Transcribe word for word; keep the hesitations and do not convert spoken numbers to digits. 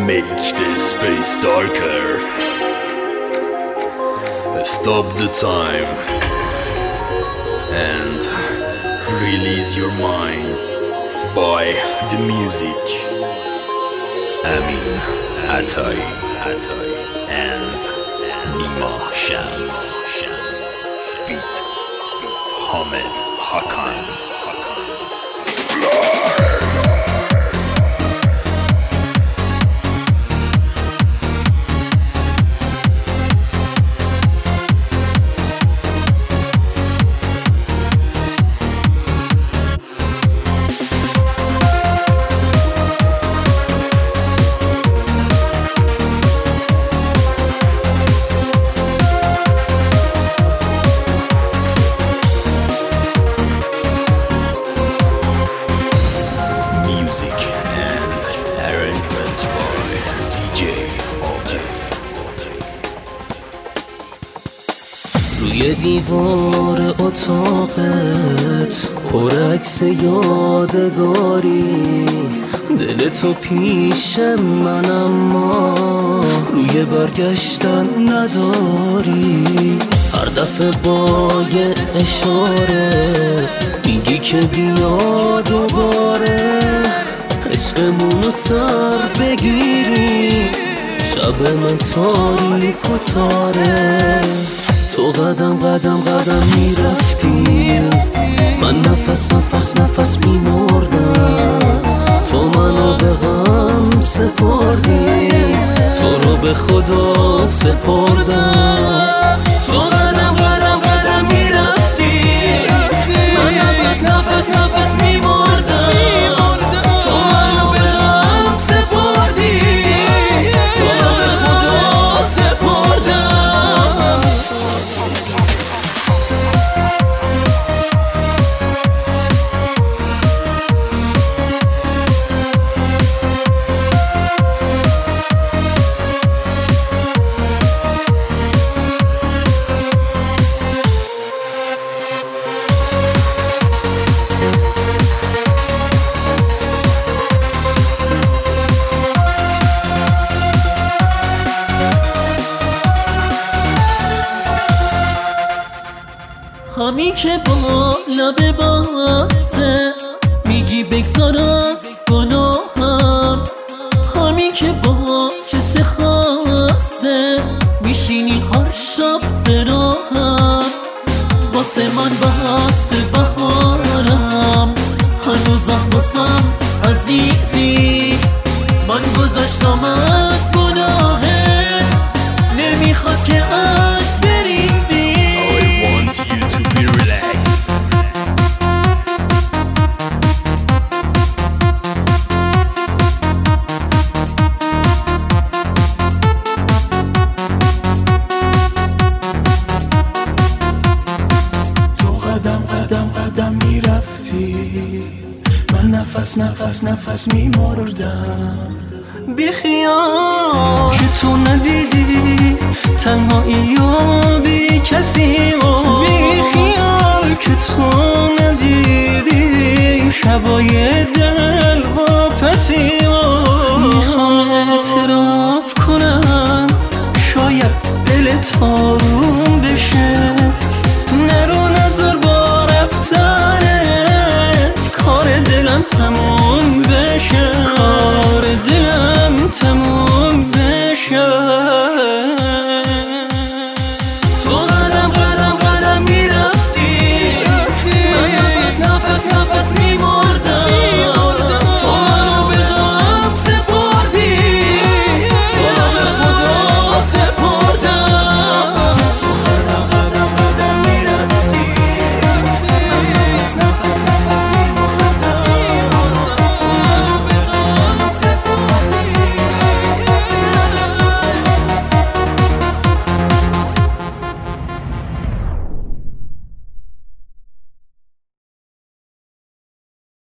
Make the space darker. Stop the time and release your mind by the music. Amin Atai Atai and Nima Shams beat Hamed Hakan. روی دیوار اتاقت پر عکس یادگاری، دل تو پیش من اما روی برگشتن نداری. هر دفعه با یه اشاره میگی که بیا دوباره عشقمونو سر بگیری، شب من تاریک و تاره. تو قدم قدم قدم میرفتی، من نفس نفس نفس میمردم. تو منو به غم سپردی، تو رو به خدا سپردم. تو قدم قدم قدم میرفتی، من نفس نفس نفس میمردم. تو منو به غم سپردی، تو رو به خدا سپردم. همین که با لب بسته میگی بگذار از گناهم، همین که با چش خسته میشینی هر شب به راهم. واسه من بحث بهارم، هنوزم باسم عزیزی. من گذشتم از گناهت، نمیخواد که اشک بریزی. من نفس نفس نفس میمردم. بی خیال که تو ندیدی تنهایی و بی کسی، و بی خیال که تو ندیدی شبای دل و پسی. میخوام اعتراف کنم شاید دلت آروم بشه، نرو نظر با رفتنت کار دلم تموم بشه.